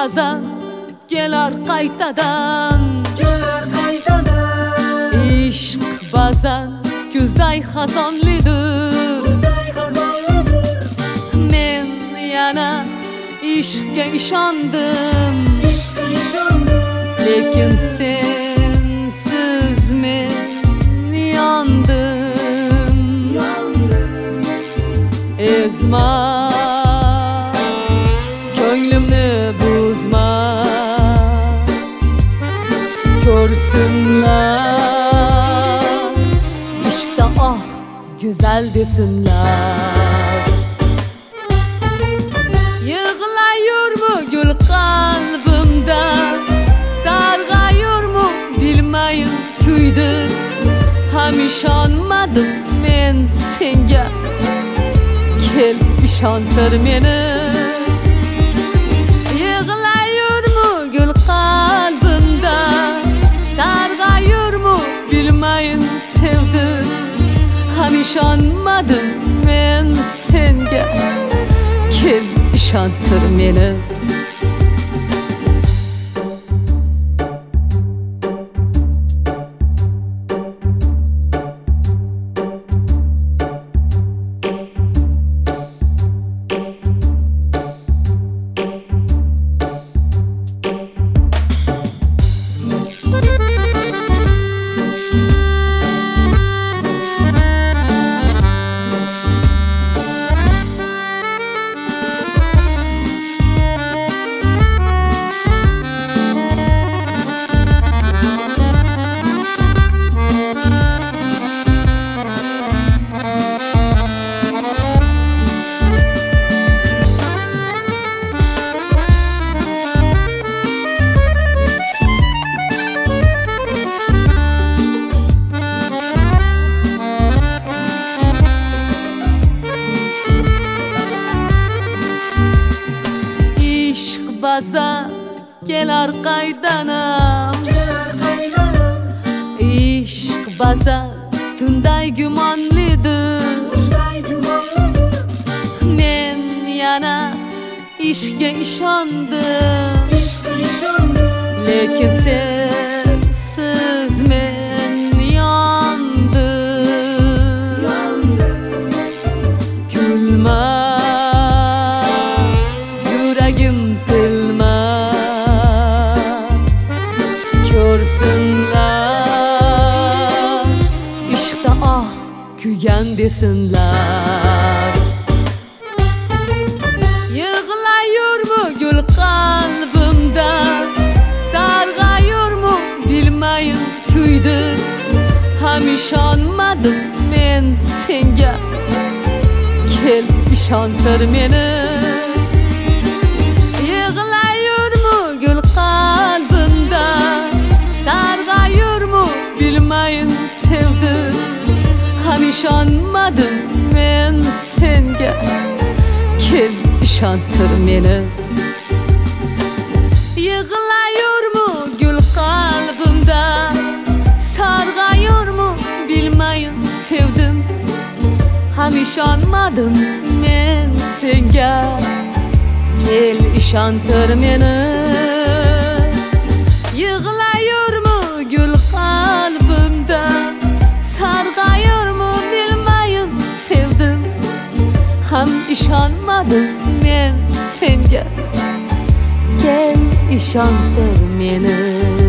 ba'zan kelar qaytadan, ishq ba'zan kuzday xazonlidir. Men yana ishqga ishondim, lekin sensiz men yondim. Ezma, ko'nglimni buzma, ko'rsinlar ishqda oh go'zal desinlar. Yig'layurmi gul qalbimda, sarg'ayurmi bilmayin kuydi. Ham ishonmadim men senga, kel ishontir meni. Yig'layurmi gul qalbimda, sarg'ayurmi bilmayin sevdim. Ham ishonmadim men senga, kel ishontir meni. Ba'zan kelar qaydanam, ishq ba'zan tunday gumonlidir. Men yana ishqga ishondim, lekin sensiz men yondim. Kulma, yuragim ko'rsinlar ishqda oh kuygan desinlar. Yig'layurmi gul qalbimda, sarg'ayurmi bilmayin kuydi. Ham ishonmadim men senga, kel ishontir meni. Yig'layurmi gul qalbimda, sarg'ayurmi bilmayin sevdim. Ham ishonmadim men senga, kel ishontir meni. Yig'layurmi gul qalbimda, sarg'ayurmi bilmayin sevdim. Ham ishonmadim men senga, kel ishontir meni. Yig'layurmi gul qalbimda, sarg'ayurmi bilmayin sevdim. Ham ishonmadim men senga, kel ishontir meni.